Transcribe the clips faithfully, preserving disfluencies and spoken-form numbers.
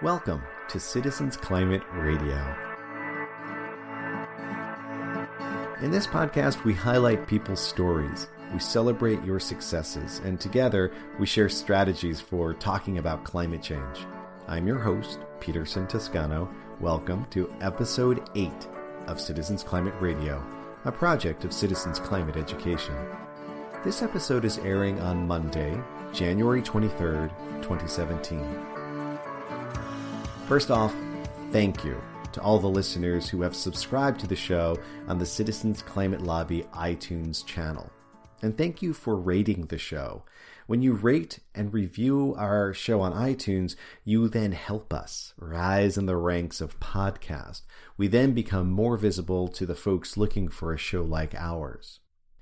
Welcome to Citizens Climate Radio. In this podcast, we highlight people's stories, we celebrate your successes, and together we share strategies for talking about climate change. I'm your host, Peterson Toscano. Welcome to episode eight of Citizens Climate Radio, a project of Citizens Climate Education. This episode is airing on Monday, January twenty-third, twenty seventeen. First off, thank you to all the listeners who have subscribed to the show on the Citizens Climate Lobby iTunes channel. And thank you for rating the show. When you rate and review our show on iTunes, you then help us rise in the ranks of podcast. We then become more visible to the folks looking for a show like ours.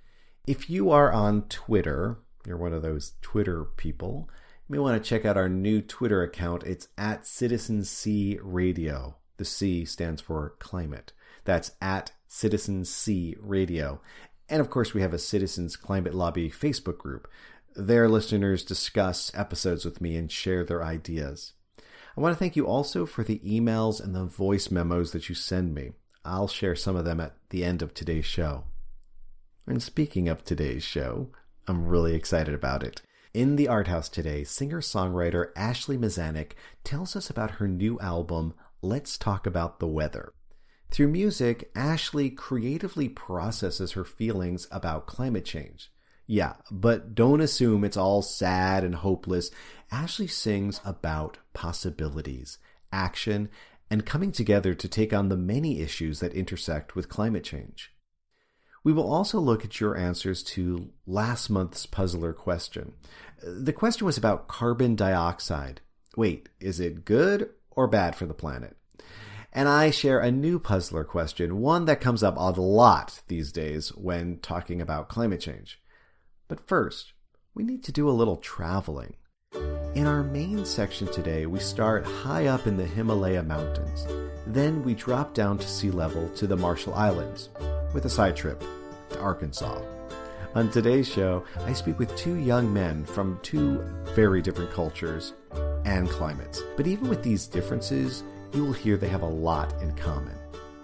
If you are on Twitter, you're one of those Twitter people, you may want to check out our new Twitter account. It's at Citizens C Radio. The C stands for climate. That's at Citizens C Radio. And of course, we have a Citizens Climate Lobby Facebook group. There, listeners discuss episodes with me and share their ideas. I want to thank you also for the emails and the voice memos that you send me. I'll share some of them at the end of today's show. And speaking of today's show, I'm really excited about it. In the Art House today, singer-songwriter Ashley Mazanik tells us about her new album, Let's Talk About the Weather. Through music, Ashley creatively processes her feelings about climate change. Yeah, but don't assume it's all sad and hopeless. Ashley sings about possibilities, action, and coming together to take on the many issues that intersect with climate change. We will also look at your answers to last month's puzzler question. The question was about carbon dioxide. Wait, is it good or bad for the planet? And I share a new puzzler question, one that comes up a lot these days when talking about climate change. But first, we need to do a little traveling. In our main section today, we start high up in the Himalaya mountains. Then we drop down to sea level to the Marshall Islands, with a side trip to Arkansas. On today's show, I speak with two young men from two very different cultures and climates. But even with these differences, you will hear they have a lot in common.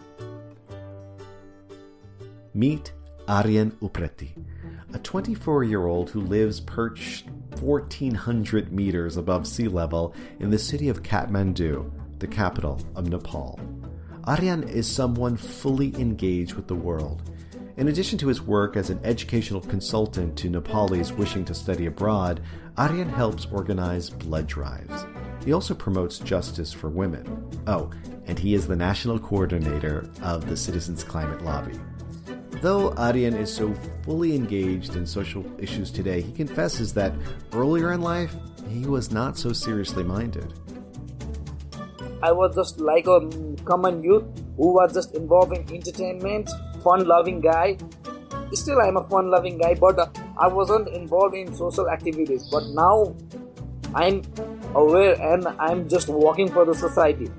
Meet Aryan Upreti, a twenty-four-year-old who lives perched fourteen hundred meters above sea level in the city of Kathmandu, the capital of Nepal. Aryan is someone fully engaged with the world. In addition to his work as an educational consultant to Nepalis wishing to study abroad, Aryan helps organize blood drives. He also promotes justice for women. Oh, and he is the national coordinator of the Citizens Climate Lobby. Though Aryan is so fully engaged in social issues today, he confesses that earlier in life, he was not so seriously minded. I was just like a common youth who was just involved in entertainment, fun-loving guy. Still, I'm a fun-loving guy, but uh, I wasn't involved in social activities. But now, I'm aware and I'm just working for the society.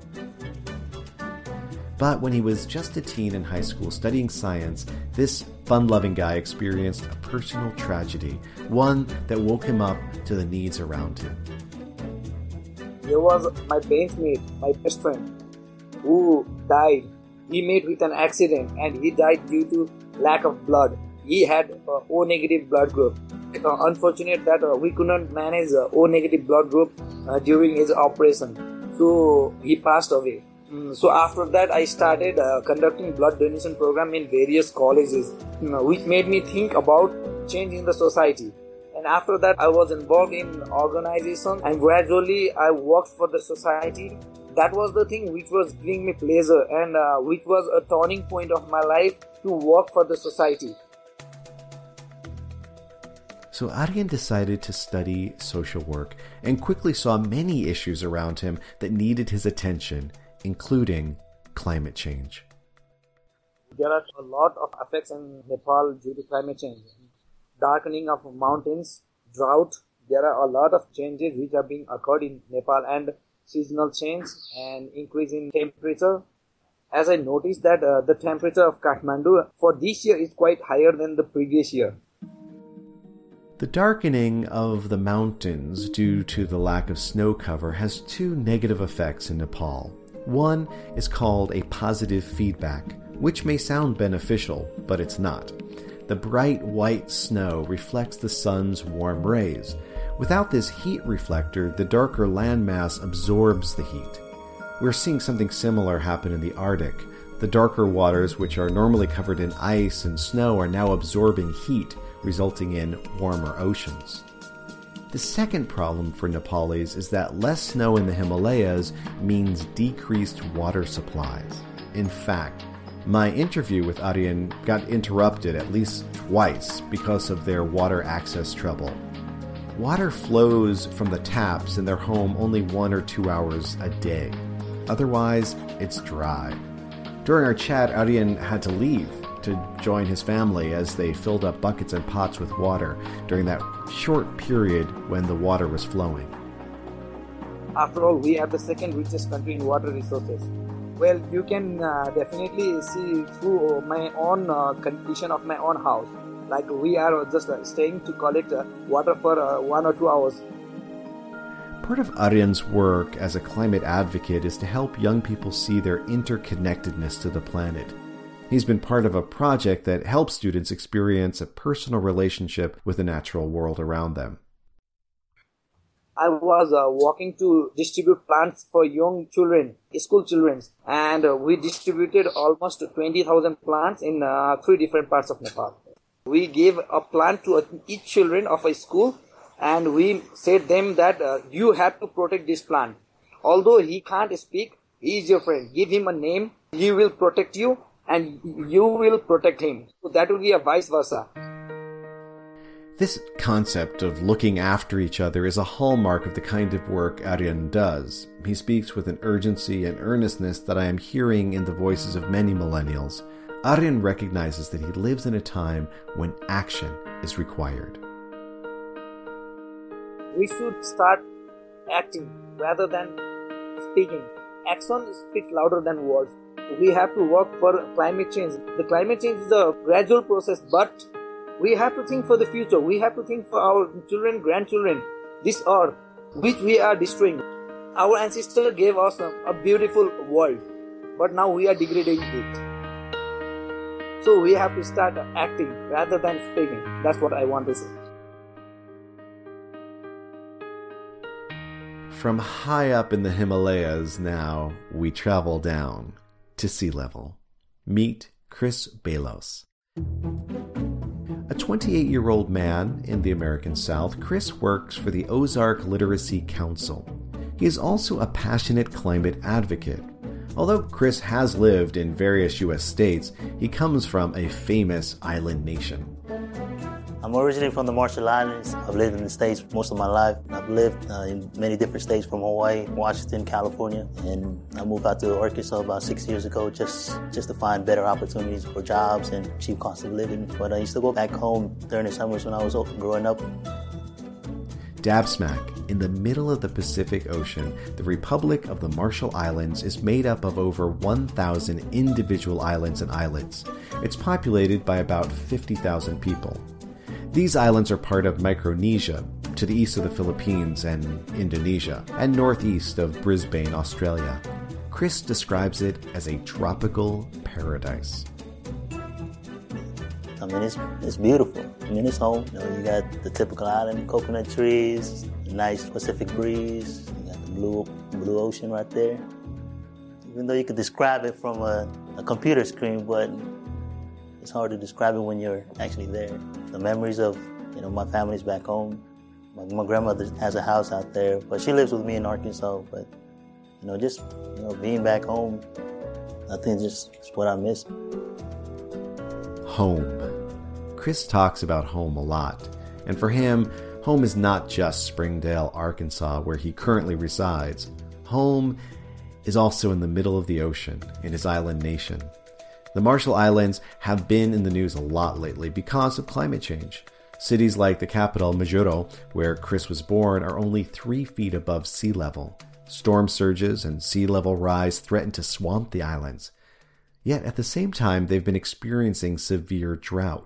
But when he was just a teen in high school studying science, this fun-loving guy experienced a personal tragedy, one that woke him up to the needs around him. There was my benchmate, my best friend, who died. He met with an accident and he died due to lack of blood. He had uh, O negative blood group. Uh, unfortunate that uh, we couldn't manage uh, O negative blood group uh, during his operation. So he passed away. Mm, so after that I started uh, conducting blood donation program in various colleges, you know, which made me think about changing the society. And after that, I was involved in organization and gradually I worked for the society. That was the thing which was giving me pleasure and uh, which was a turning point of my life to work for the society. So Aryan decided to study social work and quickly saw many issues around him that needed his attention, including climate change. There are a lot of effects in Nepal due to climate change. Darkening of mountains, drought, there are a lot of changes which are being occurred in Nepal and seasonal change and increase in temperature. As I noticed that uh, the temperature of Kathmandu for this year is quite higher than the previous year. The darkening of the mountains due to the lack of snow cover has two negative effects in Nepal. One is called a positive feedback, which may sound beneficial, but it's not. The bright white snow reflects the sun's warm rays. Without this heat reflector, the darker landmass absorbs the heat. We're seeing something similar happen in the Arctic. The darker waters, which are normally covered in ice and snow, are now absorbing heat, resulting in warmer oceans. The second problem for Nepalis is that less snow in the Himalayas means decreased water supplies. In fact, my interview with Aryan got interrupted at least twice because of their water access trouble. Water flows from the taps in their home only one or two hours a day. Otherwise, it's dry. During our chat, Aryan had to leave to join his family as they filled up buckets and pots with water during that short period when the water was flowing. After all, we are the second richest country in water resources. Well, you can uh, definitely see through my own uh, condition of my own house. Like we are just uh, staying to collect uh, water for uh, one or two hours. Part of Aryan's work as a climate advocate is to help young people see their interconnectedness to the planet. He's been part of a project that helps students experience a personal relationship with the natural world around them. I was uh, walking to distribute plants for young children, school children, and uh, we distributed almost twenty thousand plants in uh, three different parts of Nepal. We gave a plant to each children of a school, and we said them that uh, you have to protect this plant. Although he can't speak, he is your friend. Give him a name, he will protect you, and you will protect him. So that will be a vice versa. This concept of looking after each other is a hallmark of the kind of work Aryan does. He speaks with an urgency and earnestness that I am hearing in the voices of many millennials. Aryan recognizes that he lives in a time when action is required. We should start acting rather than speaking. Action speaks louder than words. We have to work for climate change. The climate change is a gradual process, but we have to think for the future. We have to think for our children, grandchildren, this earth, which we are destroying. Our ancestors gave us a, a beautiful world, but now we are degrading it. So we have to start acting rather than speaking. That's what I want to say. From high up in the Himalayas now, we travel down to sea level. Meet Chris Belos. A twenty-eight-year-old man in the American South, Chris works for the Ozark Literacy Council. He is also a passionate climate advocate. Although Chris has lived in various U S states, he comes from a famous island nation. I'm originally from the Marshall Islands. I've lived in the States most of my life. I've lived uh, in many different states from Hawaii, Washington, California, and I moved out to Arkansas about six years ago just, just to find better opportunities for jobs and cheap cost of living. But I used to go back home during the summers when I was growing up. Dab smack in the middle of the Pacific Ocean, the Republic of the Marshall Islands is made up of over one thousand individual islands and islets. It's populated by about fifty thousand people. These islands are part of Micronesia, to the east of the Philippines and Indonesia, and northeast of Brisbane, Australia. Chris describes it as a tropical paradise. I mean, it's it's beautiful. I mean, it's home. You know, you got the typical island, coconut trees, a nice Pacific breeze. You got the blue blue ocean right there. Even though you could describe it from a, a computer screen, but it's hard to describe it when you're actually there. The memories of, you know, my family's back home. My, my grandmother has a house out there, but she lives with me in Arkansas. But, you know, just, you know, being back home, I think just it's what I miss. Home. Chris talks about home a lot. And for him, home is not just Springdale, Arkansas, where he currently resides. Home is also in the middle of the ocean, in his island nation. The Marshall Islands have been in the news a lot lately because of climate change. Cities like the capital, Majuro, where Chris was born, are only three feet above sea level. Storm surges and sea level rise threaten to swamp the islands. Yet at the same time, they've been experiencing severe drought.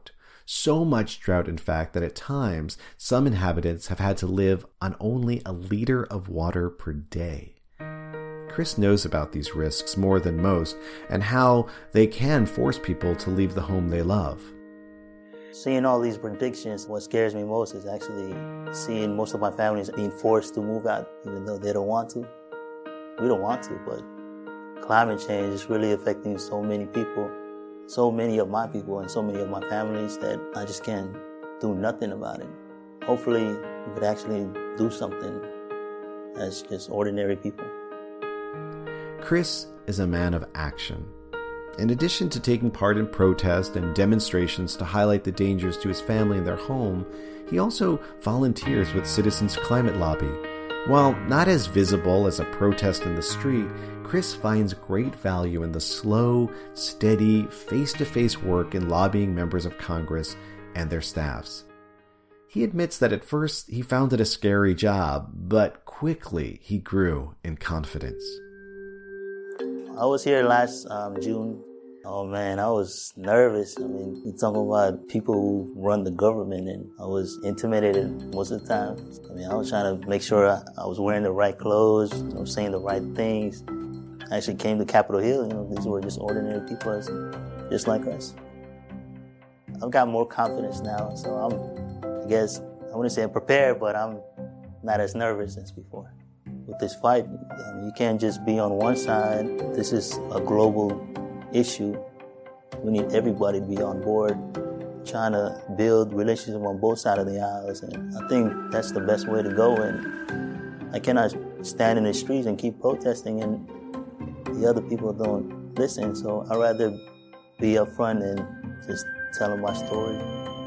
So much drought, in fact, that at times some inhabitants have had to live on only a liter of water per day. Chris knows about these risks more than most and how they can force people to leave the home they love. Seeing all these predictions, what scares me most is actually seeing most of my families being forced to move out, even though they don't want to. We don't want to, but climate change is really affecting so many people, so many of my people and so many of my families that I just can't do nothing about it. Hopefully, we could actually do something as just ordinary people. Chris is a man of action. In addition to taking part in protests and demonstrations to highlight the dangers to his family and their home, he also volunteers with Citizens Climate Lobby. While not as visible as a protest in the street, Chris finds great value in the slow, steady, face-to-face work in lobbying members of Congress and their staffs. He admits that at first he found it a scary job, but quickly he grew in confidence. I was here last um, June. Oh man, I was nervous. I mean, you're talking about people who run the government, and I was intimidated most of the time. I mean, I was trying to make sure I, I was wearing the right clothes, you know, saying the right things. I actually came to Capitol Hill, you know, these were just ordinary people, just like us. I've got more confidence now, so I'm, I guess, I wouldn't say I'm prepared, but I'm not as nervous as before. With this fight, I mean, you can't just be on one side. This is a global issue. We need everybody to be on board, trying to build relationships on both sides of the aisles. And I think that's the best way to go. And I cannot stand in the streets and keep protesting and the other people don't listen. So I'd rather be up front and just tell them my story.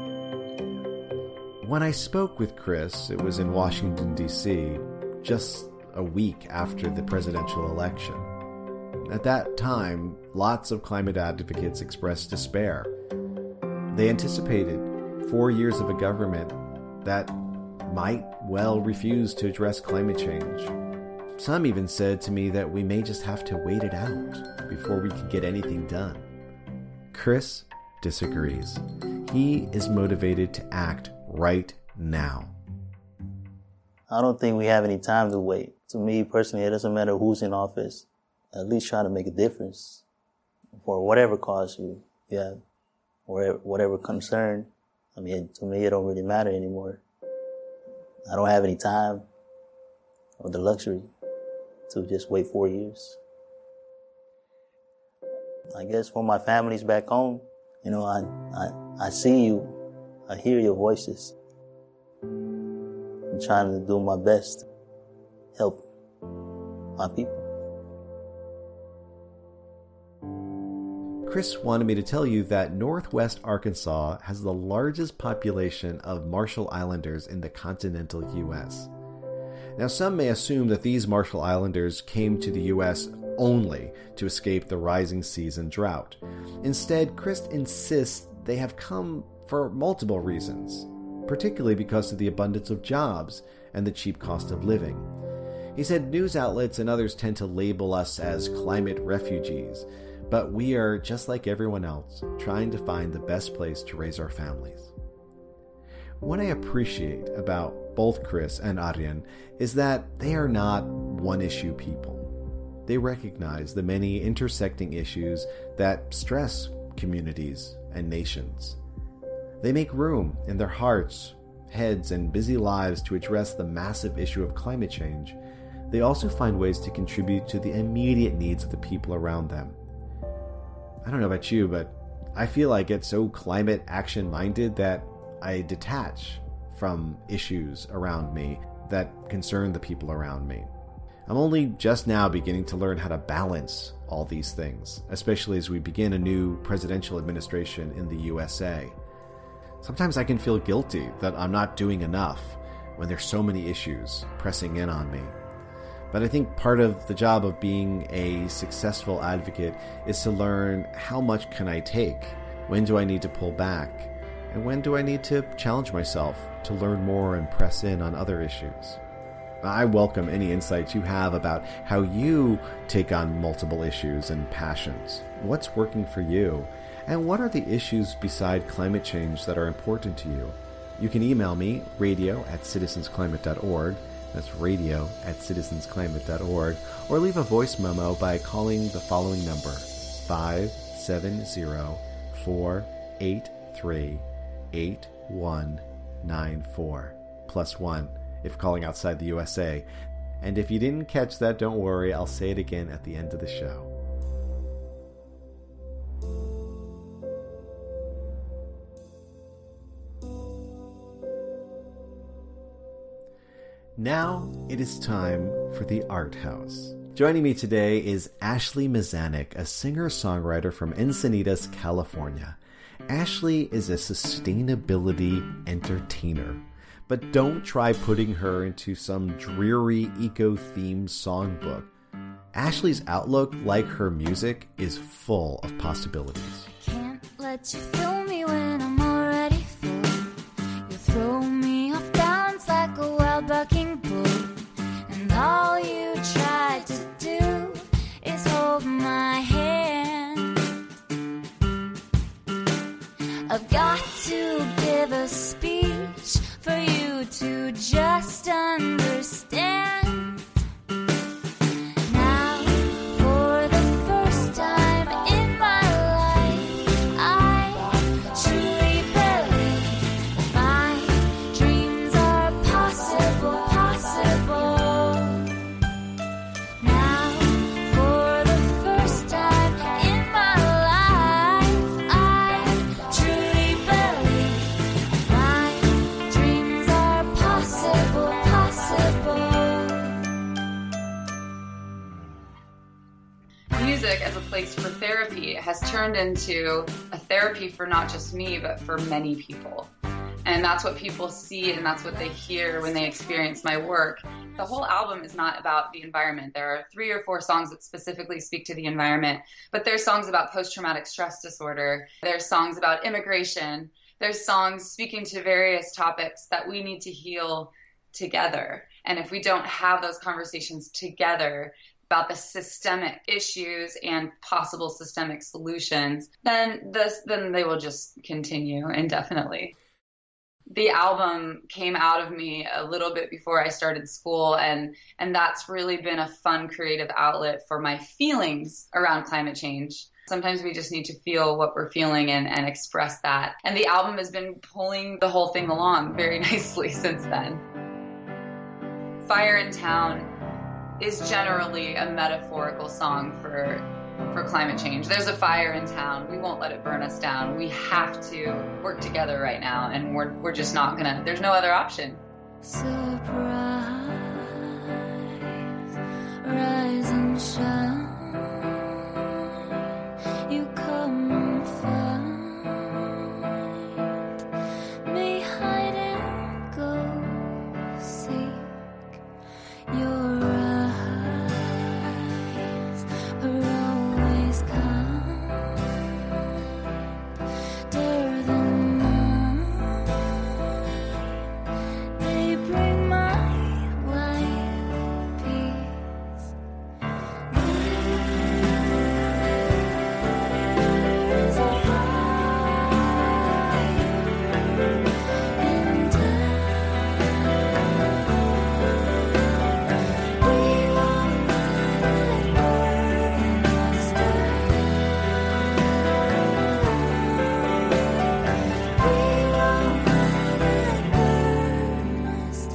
When I spoke with Chris, it was in Washington, D C, just a week after the presidential election. At that time, lots of climate advocates expressed despair. They anticipated four years of a government that might well refuse to address climate change. Some even said to me that we may just have to wait it out before we could get anything done. Chris disagrees. He is motivated to act right now. I don't think we have any time to wait. To me personally, it doesn't matter who's in office. At least try to make a difference for whatever cause you have, or whatever concern. I mean, to me, it don't really matter anymore. I don't have any time or the luxury to just wait four years. I guess for my families back home, you know, I, I, I see you, I hear your voices. I'm trying to do my best to help my people. Chris wanted me to tell you that Northwest Arkansas has the largest population of Marshall Islanders in the continental U S. Now, some may assume that these Marshall Islanders came to the U S only to escape the rising seas and drought. Instead, Chris insists they have come for multiple reasons, particularly because of the abundance of jobs and the cheap cost of living. He said news outlets and others tend to label us as climate refugees, but we are, just like everyone else, trying to find the best place to raise our families. What I appreciate about both Chris and Arjen is that they are not one-issue people. They recognize the many intersecting issues that stress communities and nations. They make room in their hearts, heads, and busy lives to address the massive issue of climate change. They also find ways to contribute to the immediate needs of the people around them. I don't know about you, but I feel I get so climate action minded that I detach from issues around me that concern the people around me. I'm only just now beginning to learn how to balance all these things, especially as we begin a new presidential administration in the U S A. Sometimes I can feel guilty that I'm not doing enough when there's so many issues pressing in on me. But I think part of the job of being a successful advocate is to learn how much can I take, when do I need to pull back, and when do I need to challenge myself to learn more and press in on other issues. I welcome any insights you have about how you take on multiple issues and passions. What's working for you? And what are the issues beside climate change that are important to you? You can email me, radio at citizens climate dot org. That's radio at citizens climate dot org. Or leave a voice memo by calling the following number, five seven zero, four eight three, eight one nine four, plus one if calling outside the U S A. And if you didn't catch that, don't worry, I'll say it again at the end of the show. Now it is time for the Art House. Joining me today is Ashley Mazanik, a singer-songwriter from Encinitas, California. Ashley is a sustainability entertainer, but don't try putting her into some dreary eco-themed songbook. Ashley's outlook, like her music, is full of possibilities. Can't let you fill me when I'm already full. You throw me off balance like a wild bucking bull, and all you try to do is hold my hand. I've got to give a speech for you to just understand. Now, for the first time in my life, I truly believe my dreams are possible, possible. Now, for the first time in my life, I truly believe my dreams are possible, possible. Music as a place for therapy has turned into a therapy for not just me, but for many people. And that's what people see and that's what they hear when they experience my work. The whole album is not about the environment. There are three or four songs that specifically speak to the environment, but there's songs about post-traumatic stress disorder. There's songs about immigration. There's songs speaking to various topics that we need to heal together. And if we don't have those conversations together about the systemic issues and possible systemic solutions, then this then they will just continue indefinitely. The album came out of me a little bit before I started school, and and that's really been a fun creative outlet for my feelings around climate change. Sometimes we just need to feel what we're feeling and, and express that. And the album has been pulling the whole thing along very nicely since then. Fire in Town is generally a metaphorical song for for climate change. There's a fire in town. We won't let it burn us down. We have to work together right now, and we're we're just not gonna. There's no other option. Surprise, rise and shine. You come and find me, hide and go seek your eyes are always kind. Dare the night, they bring my life peace. There is a fire in town. We won't let it burn us down. We won't let it burn us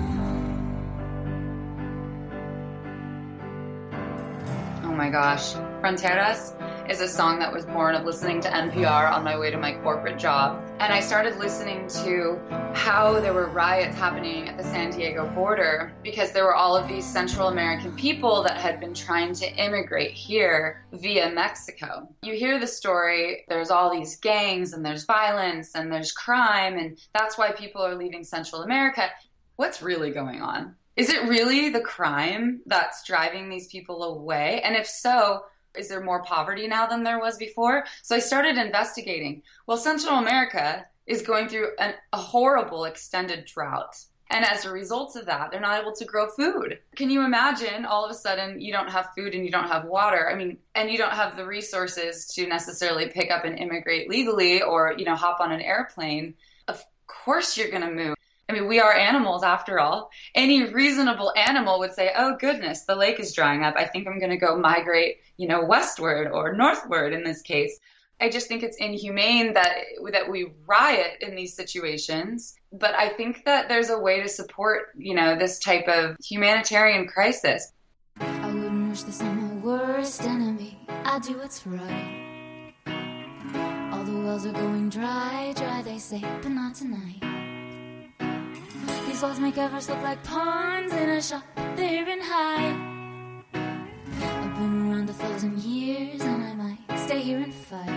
down. Oh my gosh. Fronteras is a song that was born of listening to N P R on my way to my corporate job. And I started listening to how there were riots happening at the San Diego border because there were all of these Central American people that had been trying to immigrate here via Mexico. You hear the story, there's all these gangs and there's violence and there's crime, and that's why people are leaving Central America. What's really going on? Is it really the crime that's driving these people away? And if so, is there more poverty now than there was before? So I started investigating. Well, Central America is going through an, a horrible extended drought. And as a result of that, they're not able to grow food. Can you imagine all of a sudden you don't have food and you don't have water? I mean, and you don't have the resources to necessarily pick up and immigrate legally or, you know, hop on an airplane. Of course you're going to move. I mean, we are animals after all. Any reasonable animal would say, oh, goodness, the lake is drying up. I think I'm going to go migrate, you know, westward or northward in this case. I just think it's inhumane that that we riot in these situations. But I think that there's a way to support, you know, this type of humanitarian crisis. I wouldn't wish this on my worst enemy. I do what's right. All the wells are going dry, dry they say, but not tonight. These walls make Everest look like pawns in a shop, they're in high. I've been around a thousand years and I might stay here and fight.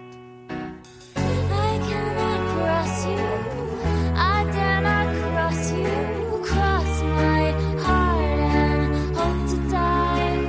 I cannot cross you, I dare not cross you, cross my heart and hope to die.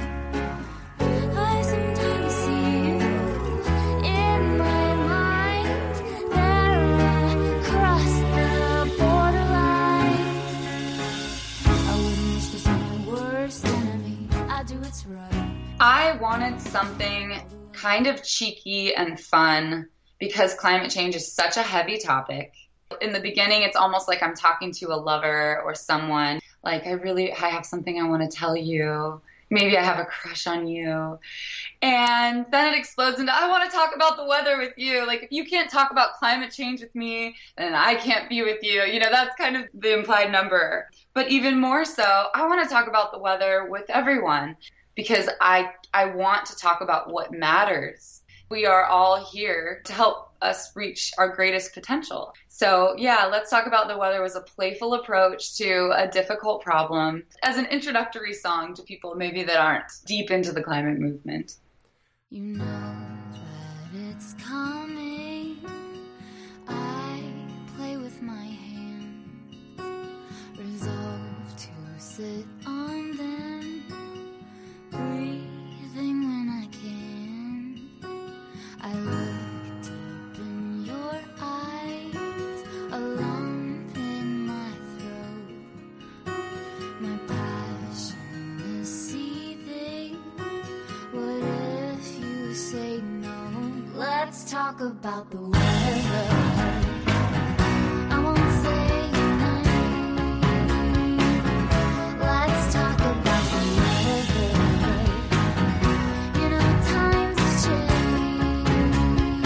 I sometimes see you in my mind, there across the borderline. I wouldn't wish this on my worst enemy, I do what's right. I wanted something kind of cheeky and fun because climate change is such a heavy topic. In the beginning, it's almost like I'm talking to a lover or someone. Like, I really, I have something I want to tell you. Maybe I have a crush on you. And then it explodes into, I want to talk about the weather with you. Like, if you can't talk about climate change with me, then I can't be with you. You know, that's kind of the implied number. But even more so, I want to talk about the weather with everyone. Because I I want to talk about what matters. We are all here to help us reach our greatest potential. So yeah, let's talk about the weather was a playful approach to a difficult problem as an introductory song to people maybe that aren't deep into the climate movement. You know that it's coming. I play with my hands, resolve to sit on them, breathing when I can. I look deep in your eyes, a lump in my throat. My passion is seething. What if you say no? Let's talk about the weather. I won't say goodnight. Let's talk about the weather. You know times have changed.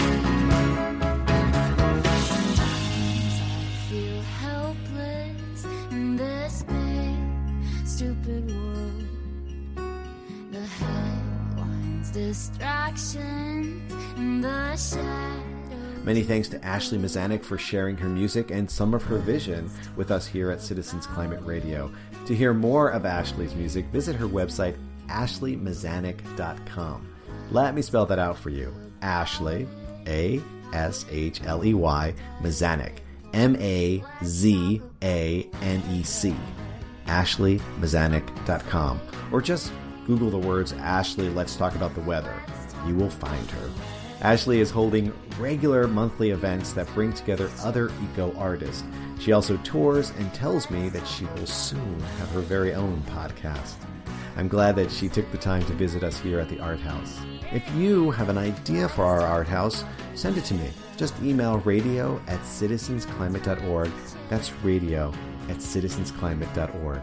Sometimes I feel helpless in this big, stupid world. The headlines, distractions, and the shadows. Many thanks to Ashley Mazanik for sharing her music and some of her vision with us here at Citizens Climate Radio. To hear more of Ashley's music, visit her website, ashley mazanik dot com. Let me spell that out for you. Ashley, A S H L E Y, Mazanik, M A Z A N E C, ashley mazanik dot com. Or just Google the words Ashley, let's talk about the weather. You will find her. Ashley is holding regular monthly events that bring together other eco artists. She also tours and tells me that she will soon have her very own podcast. I'm glad that she took the time to visit us here at the Art House. If you have an idea for our Art House, send it to me. Just email radio at citizens climate dot org. That's radio at citizens climate dot org.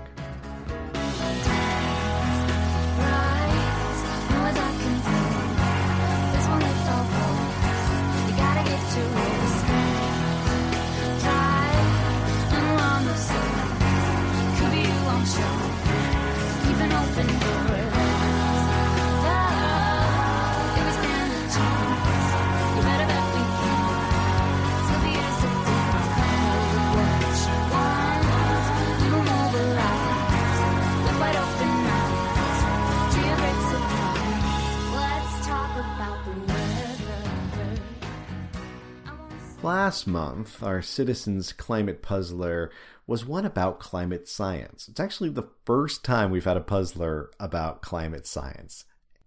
Last month, our Citizens Climate Puzzler was one about climate science. It's actually the first time we've had a puzzler about climate science.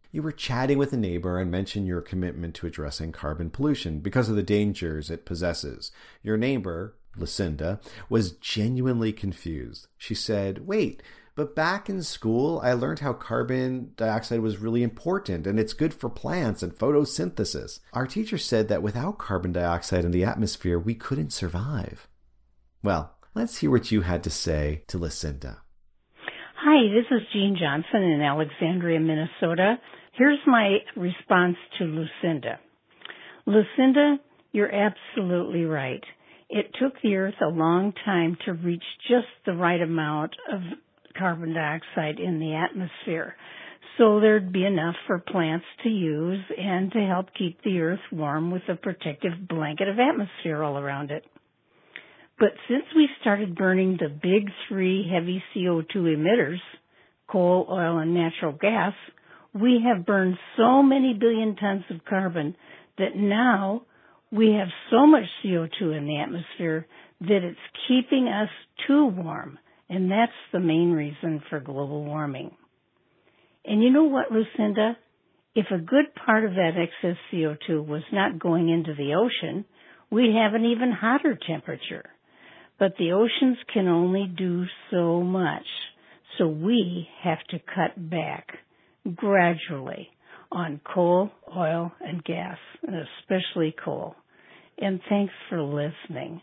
You were chatting with a neighbor and mentioned your commitment to addressing carbon pollution because of the dangers it possesses. Your neighbor, Lucinda, was genuinely confused. She said, wait, but back in school, I learned how carbon dioxide was really important and it's good for plants and photosynthesis. Our teacher said that without carbon dioxide in the atmosphere, we couldn't survive. Well, let's hear what you had to say to Lucinda. Hi, this is Jean Johnson in Alexandria, Minnesota. Here's my response to Lucinda. Lucinda, you're absolutely right. It took the Earth a long time to reach just the right amount of carbon dioxide in the atmosphere, so there'd be enough for plants to use and to help keep the Earth warm with a protective blanket of atmosphere all around it. But since we started burning the big three heavy C O two emitters, coal, oil, and natural gas, we have burned so many billion tons of carbon that now we have so much C O two in the atmosphere that it's keeping us too warm, and that's the main reason for global warming. And you know what, Lucinda? If a good part of that excess C O two was not going into the ocean, we'd have an even hotter temperature. But the oceans can only do so much, so we have to cut back gradually on coal, oil, and gas, and especially coal. And thanks for listening.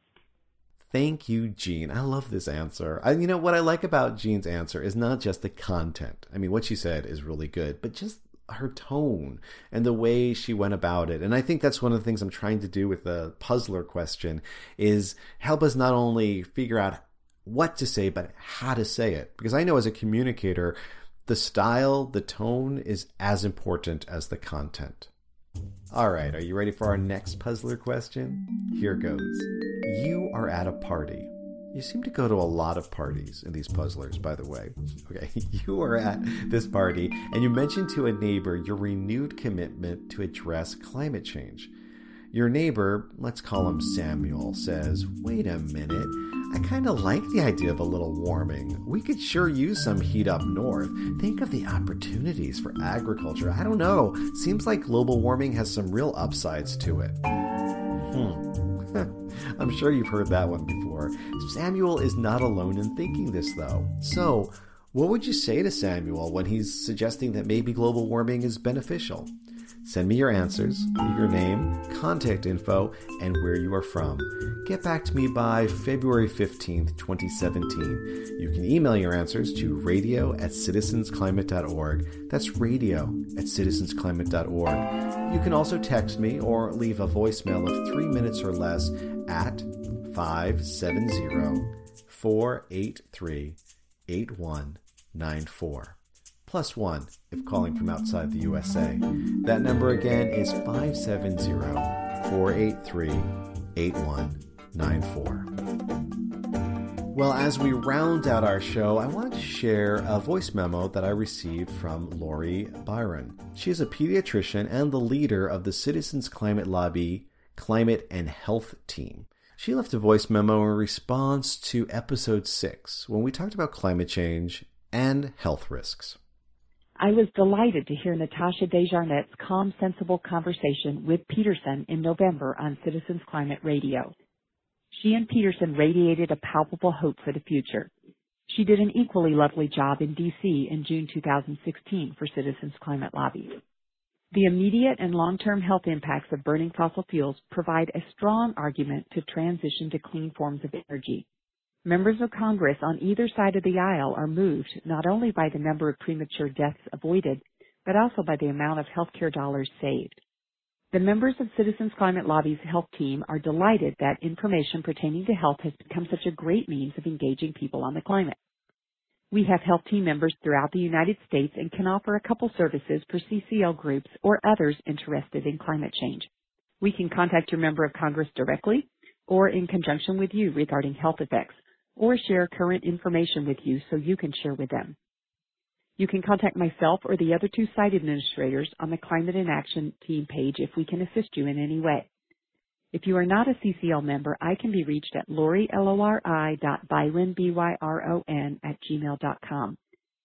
Thank you, Jean. I love this answer. I, you know, what I like about Jean's answer is not just the content. I mean, what she said is really good, but just her tone and the way she went about it. And I think that's one of the things I'm trying to do with the puzzler question is help us not only figure out what to say, but how to say it. Because I know as a communicator, the style, the tone is as important as the content. All right, are you ready for our next puzzler question? Here goes. You are at a party. You seem to go to a lot of parties in these puzzlers, by the way. Okay, you are at this party and you mentioned to a neighbor your renewed commitment to address climate change. Your neighbor, let's call him Samuel, says, wait a minute, I kind of like the idea of a little warming. We could sure use some heat up north. Think of the opportunities for agriculture. I don't know. Seems like global warming has some real upsides to it. Hmm. I'm sure you've heard that one before. Samuel is not alone in thinking this, though. So, what would you say to Samuel when he's suggesting that maybe global warming is beneficial? Send me your answers, your name, contact info, and where you are from. Get back to me by February fifteenth, twenty seventeen. You can email your answers to radio at citizens climate dot org. That's radio at citizens climate dot org. You can also text me or leave a voicemail of three minutes or less at five seven zero, four eight three, eight one nine four. Plus one if calling from outside the U S A. That number again is five seven zero, four eight three, eight one nine four. Well, as we round out our show, I wanted to share a voice memo that I received from Lori Byron. She is a pediatrician and the leader of the Citizens Climate Lobby Climate and Health Team. She left a voice memo in response to episode six, when we talked about climate change and health risks. I was delighted to hear Natasha Desjarnet's calm, sensible conversation with Peterson in November on Citizens Climate Radio. She and Peterson radiated a palpable hope for the future. She did an equally lovely job in D C in June two thousand sixteen for Citizens Climate Lobby. The immediate and long-term health impacts of burning fossil fuels provide a strong argument to transition to clean forms of energy. Members of Congress on either side of the aisle are moved not only by the number of premature deaths avoided, but also by the amount of healthcare dollars saved. The members of Citizens Climate Lobby's health team are delighted that information pertaining to health has become such a great means of engaging people on the climate. We have health team members throughout the United States and can offer a couple services for C C L groups or others interested in climate change. We can contact your member of Congress directly or in conjunction with you regarding health effects, or share current information with you so you can share with them. You can contact myself or the other two site administrators on the Climate in Action team page if we can assist you in any way. If you are not a C C L member, I can be reached at lori, L O R I, dot byron, B Y R O N, at gmail dot com.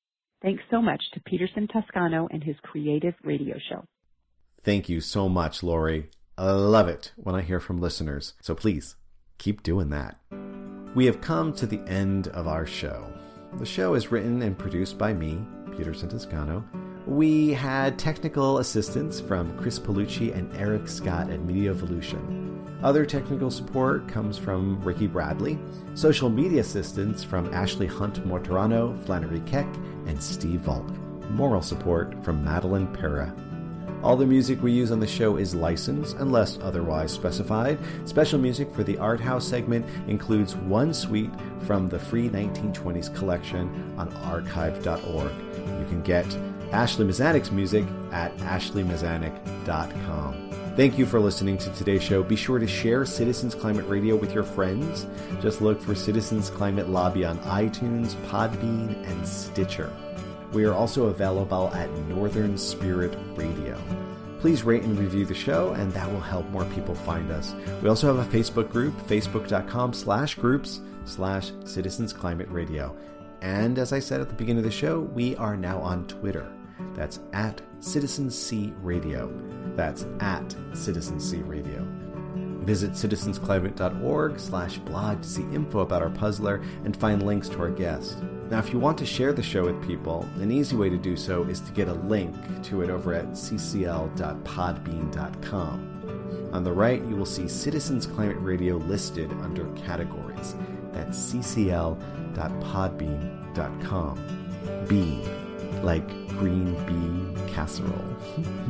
Thanks so much to Peterson Toscano and his creative radio show. Thank you so much, Lori. I love it when I hear from listeners, so please keep doing that. We have come to the end of our show. The show is written and produced by me, Peterson Toscano. We had technical assistance from Chris Palucci and Eric Scott at Medievolution. Other technical support comes from Ricky Bradley. Social media assistance from Ashley Hunt Mortorano, Flannery Keck, and Steve Volk. Moral support from Madeline Pera. All the music we use on the show is licensed unless otherwise specified. Special music for the Art House segment includes one suite from the free nineteen twenties collection on archive dot org. You can get Ashley Mazanik's music at ashley mazanik dot com. Thank you for listening to today's show. Be sure to share Citizens Climate Radio with your friends. Just look for Citizens Climate Lobby on iTunes, Podbean, and Stitcher. We are also available at Northern Spirit Radio. Please rate and review the show, and that will help more people find us. We also have a Facebook group, facebook.com slash groups slash Citizens Climate Radio. And as I said at the beginning of the show, we are now on Twitter. That's at Citizens C Radio. That's at Citizens C Radio. Visit citizensclimate.org slash blog to see info about our puzzler and find links to our guests. Now, if you want to share the show with people, an easy way to do so is to get a link to it over at c c l dot podbean dot com. On the right, you will see Citizens Climate Radio listed under categories. That's c c l dot podbean dot com. Bean, like green bean casserole.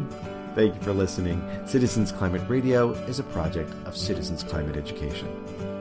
Thank you for listening. Citizens Climate Radio is a project of Citizens Climate Education.